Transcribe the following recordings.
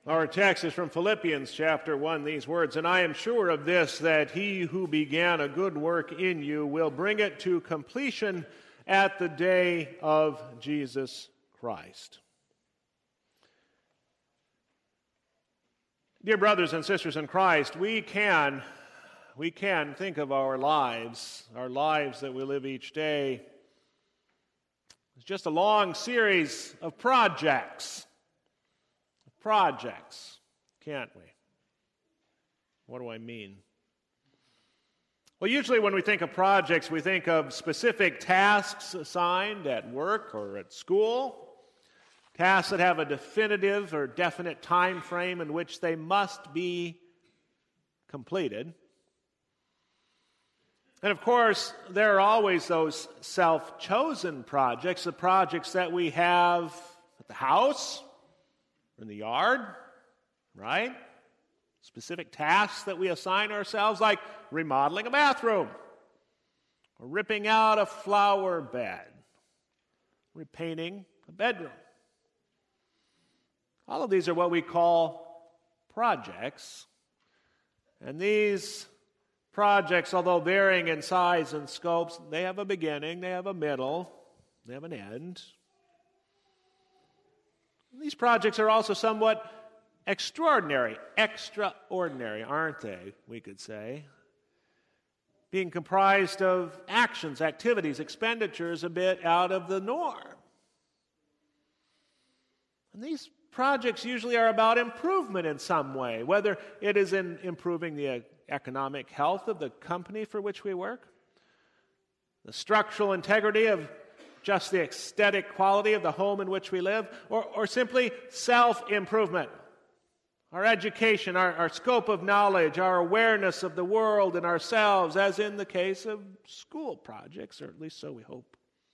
Our text is from Philippians chapter 1, these words, "And I am sure of this, that he who began a good work in you will bring it to completion at the day of Jesus Christ." Dear brothers and sisters in Christ, we can think of our lives that we live each day, as just a long series of projects, can't we? What do I mean? Well, usually when we think of projects, we think of specific tasks assigned at work or at school, tasks that have a definitive or definite time frame in which they must be completed. And of course, there are always those self-chosen projects, the projects that we have at the house, in the yard, right? Specific tasks that we assign ourselves, like remodeling a bathroom, or ripping out a flower bed, repainting a bedroom. All of these are what we call projects. And these projects, although varying in size and scopes, they have a beginning, they have a middle, they have an end. These projects are also somewhat extraordinary, aren't they, we could say? Being comprised of actions, activities, expenditures a bit out of the norm. And these projects usually are about improvement in some way, whether it is in improving the economic health of the company for which we work, the structural integrity of just the aesthetic quality of the home in which we live, or simply self-improvement. Our education, our scope of knowledge, our awareness of the world and ourselves, as in the case of school projects, or at least so we hope.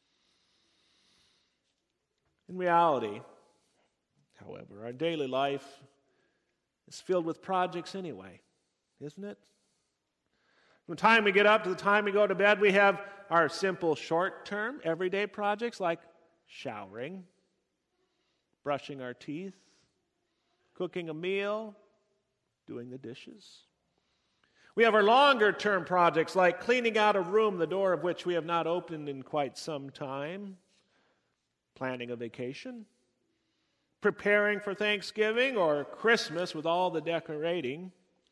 In reality, however, our daily life is filled with projects anyway, isn't it? From the time we get up to the time we go to bed, we have our simple short-term, everyday projects like showering, brushing our teeth, cooking a meal, doing the dishes. We have our longer-term projects like cleaning out a room, the door of which we have not opened in quite some time, planning a vacation, preparing for Thanksgiving or Christmas with all the decorating.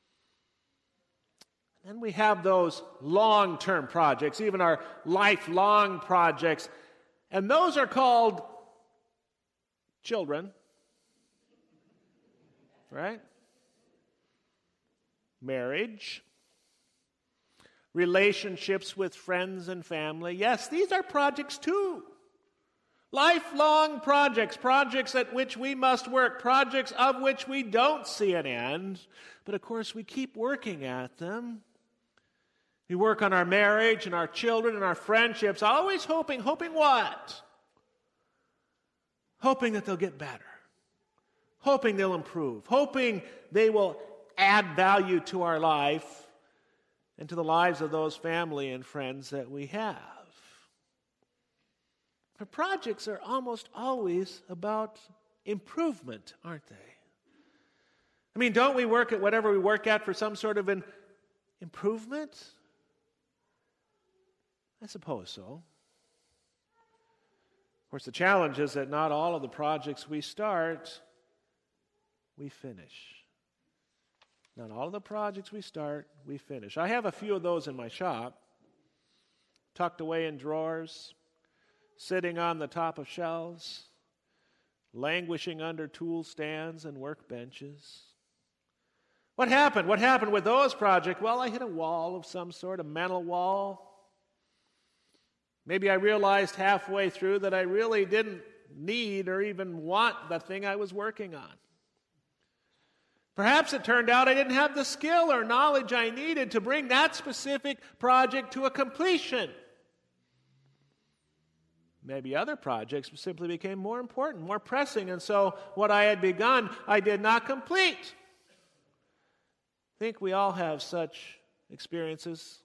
And we have those long-term projects, even our lifelong projects. And those are called children, right? Marriage, relationships with friends and family. Yes, these are projects too. Lifelong projects, projects at which we must work, projects of which we don't see an end. But of course, we keep working at them. We work on our marriage and our children and our friendships, always hoping what? Hoping that they'll get better. Hoping they'll improve. Hoping they will add value to our life and to the lives of those family and friends that we have. But projects are almost always about improvement, aren't they? I mean, don't we work at whatever we work at for some sort of an improvement? I suppose so. Of course, the challenge is that not all of the projects we start, we finish. Not all of the projects we start, we finish. I have a few of those in my shop, tucked away in drawers, sitting on the top of shelves, languishing under tool stands and workbenches. What happened? What happened with those projects? Well, I hit a wall of some sort, a mental wall. Maybe I realized halfway through that I really didn't need or even want the thing I was working on. Perhaps it turned out I didn't have the skill or knowledge I needed to bring that specific project to a completion. Maybe other projects simply became more important, more pressing, and so what I had begun, I did not complete. I think we all have such experiences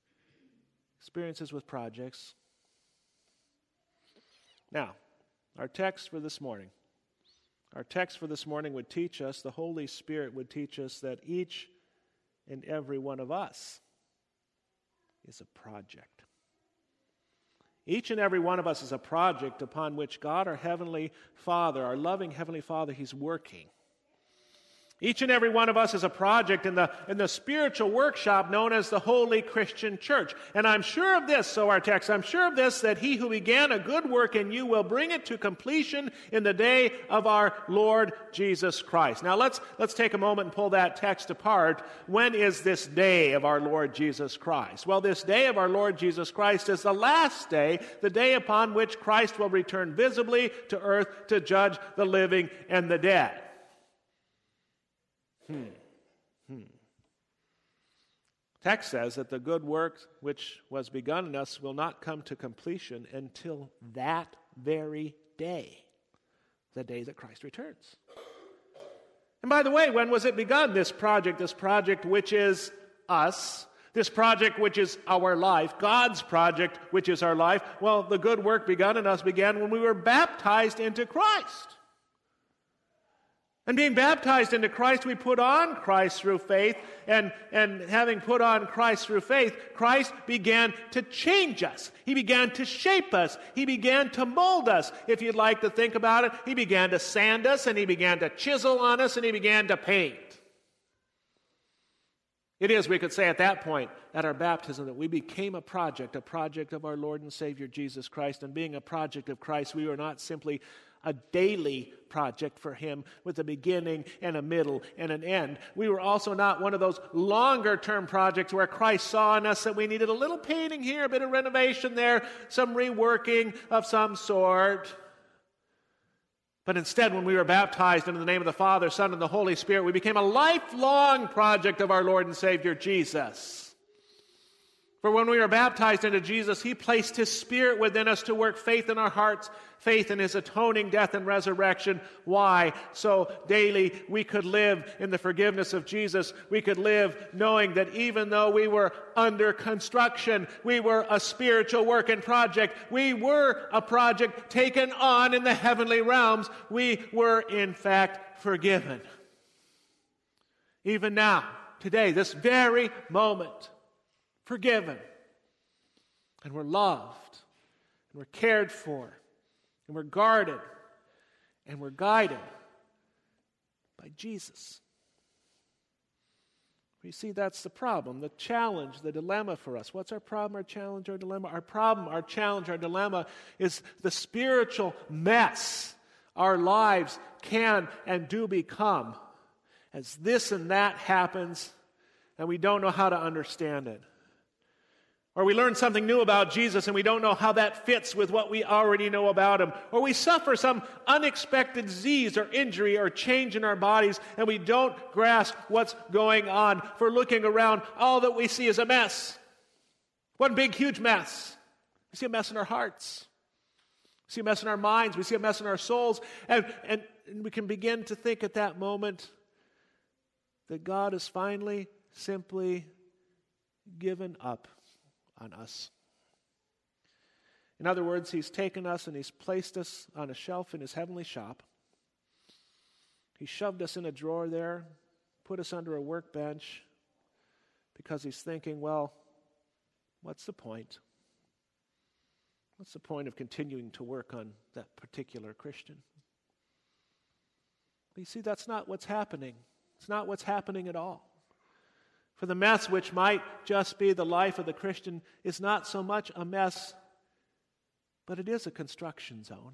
with projects. Now, our text for this morning Our text for this morning would teach us, the Holy Spirit would teach us that each and every one of us is a project. Each and every one of us is a project upon which God, our Heavenly Father, our loving Heavenly Father, He's working. Each and every one of us is a project in the spiritual workshop known as the Holy Christian Church. And I'm sure of this, so our text, I'm sure of this, that he who began a good work in you will bring it to completion in the day of our Lord Jesus Christ. Now let's take a moment and pull that text apart. When is this day of our Lord Jesus Christ? Well, this day of our Lord Jesus Christ is the last day, the day upon which Christ will return visibly to earth to judge the living and the dead. Text says that the good work which was begun in us will not come to completion until that very day, the day that Christ returns. And by the way, when was it begun, this project which is us, this project which is our life, God's project which is our life? Well, the good work begun in us began when we were baptized into Christ. And being baptized into Christ, we put on Christ through faith. And having put on Christ through faith, Christ began to change us. He began to shape us. He began to mold us. If you'd like to think about it, He began to sand us, and He began to chisel on us, and He began to paint. It is, we could say at that point, at our baptism, that we became a project of our Lord and Savior Jesus Christ. And being a project of Christ, we were not simply a daily project for Him with a beginning and a middle and an end. We were also not one of those longer-term projects where Christ saw in us that we needed a little painting here, a bit of renovation there, some reworking of some sort. But instead, when we were baptized into the name of the Father, Son, and the Holy Spirit, we became a lifelong project of our Lord and Savior Jesus. For when we were baptized into Jesus, He placed His Spirit within us to work faith in our hearts, faith in His atoning death and resurrection. Why? So daily we could live in the forgiveness of Jesus. We could live knowing that even though we were under construction, we were a spiritual work and project. We were a project taken on in the heavenly realms. We were, in fact, forgiven. Even now, today, this very moment, forgiven, and we're loved, and we're cared for, and we're guarded, and we're guided by Jesus. You see, that's the problem, the challenge, the dilemma for us. What's our problem, our challenge, our dilemma? Our problem, our challenge, our dilemma is the spiritual mess our lives can and do become as this and that happens, and we don't know how to understand it. Or we learn something new about Jesus and we don't know how that fits with what we already know about Him. Or we suffer some unexpected disease or injury or change in our bodies and we don't grasp what's going on. For looking around, all that we see is a mess. One big, huge mess. We see a mess in our hearts. We see a mess in our minds. We see a mess in our souls. And we can begin to think at that moment that God has finally, simply given up on us. In other words, He's taken us and He's placed us on a shelf in His heavenly shop. He shoved us in a drawer there, put us under a workbench, because He's thinking, well, what's the point? What's the point of continuing to work on that particular Christian? But you see, that's not what's happening. It's not what's happening at all. For the mess which might just be the life of the Christian is not so much a mess, but it is a construction zone,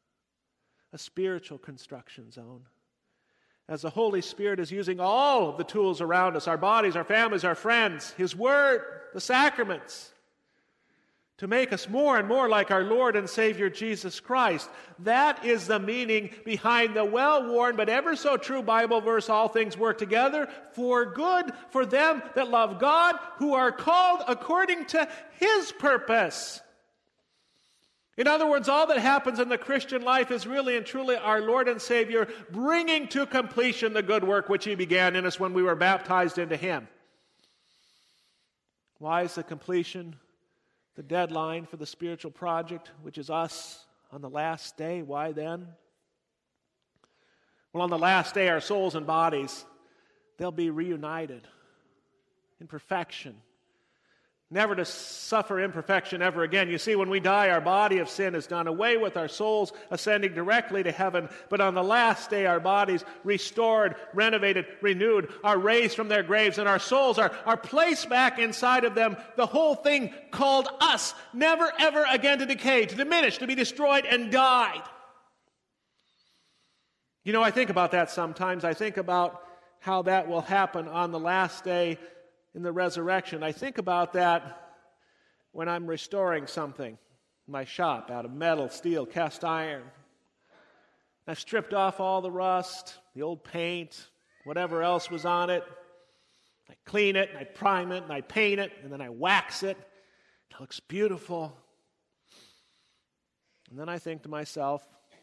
a spiritual construction zone. As the Holy Spirit is using all of the tools around us, our bodies, our families, our friends, His Word, the sacraments, to make us more and more like our Lord and Savior Jesus Christ. That is the meaning behind the well-worn but ever so true Bible verse, all things work together for good for them that love God, who are called according to His purpose. In other words, all that happens in the Christian life is really and truly our Lord and Savior bringing to completion the good work which He began in us when we were baptized into Him. Why is the completion the deadline for the spiritual project, which is us, on the last day? Why then? Well, on the last day, our souls and bodies, they'll be reunited in perfection, never to suffer imperfection ever again. You see, when we die, our body of sin is done away with, our souls ascending directly to heaven. But on the last day, our bodies restored, renovated, renewed, are raised from their graves, and our souls are placed back inside of them. The whole thing called us, never ever again to decay, to diminish, to be destroyed and died. You know, I think about that sometimes. I think about how that will happen on the last day in the resurrection. I think about that when I'm restoring something in my shop out of metal, steel, cast iron. I've stripped off all the rust, the old paint, whatever else was on it. I clean it, and I prime it, and I paint it, and then I wax it. It looks beautiful. And then I think to myself,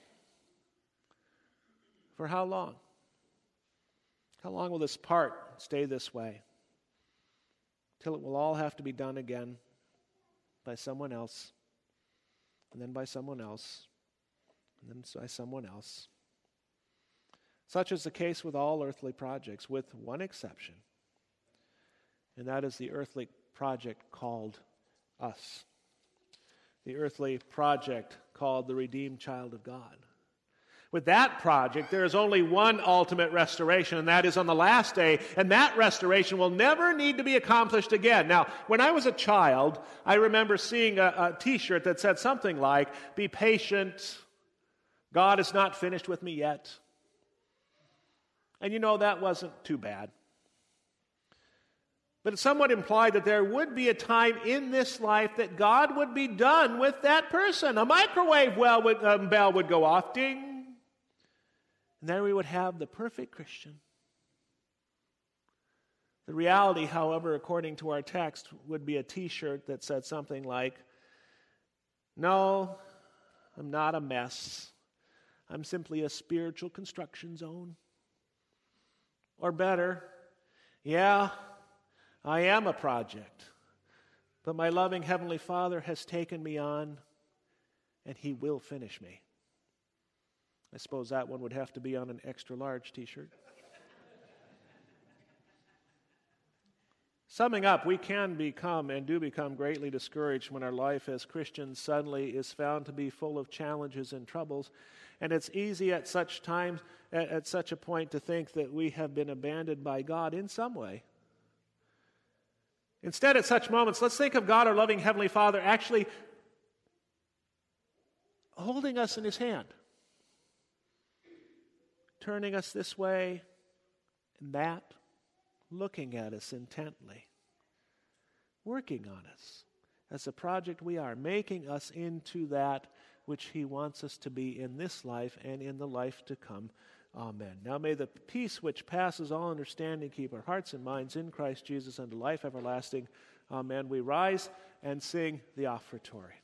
for how long? How long will this part stay this way? Till it will all have to be done again by someone else, and then by someone else, and then by someone else. Such is the case with all earthly projects, with one exception, and that is the earthly project called us. The earthly project called the redeemed child of God. With that project, there is only one ultimate restoration, and that is on the last day, and that restoration will never need to be accomplished again. Now, when I was a child, I remember seeing a T-shirt that said something like, "Be patient, God is not finished with me yet." And you know, that wasn't too bad. But it somewhat implied that there would be a time in this life that God would be done with that person. A microwave bell would go off, ding. And there we would have the perfect Christian. The reality, however, according to our text, would be a T-shirt that said something like, "No, I'm not a mess. I'm simply a spiritual construction zone." Or better, "Yeah, I am a project, but my loving Heavenly Father has taken me on, and He will finish me." I suppose that one would have to be on an extra large T-shirt. Summing up, we can become and do become greatly discouraged when our life as Christians suddenly is found to be full of challenges and troubles. And it's easy at such times, at such a point, to think that we have been abandoned by God in some way. Instead, at such moments, let's think of God, our loving Heavenly Father, actually holding us in His hand, turning us this way and that, looking at us intently, working on us as the project we are, making us into that which He wants us to be in this life and in the life to come. Amen. Now may the peace which passes all understanding keep our hearts and minds in Christ Jesus unto life everlasting. Amen. We rise and sing the offertory.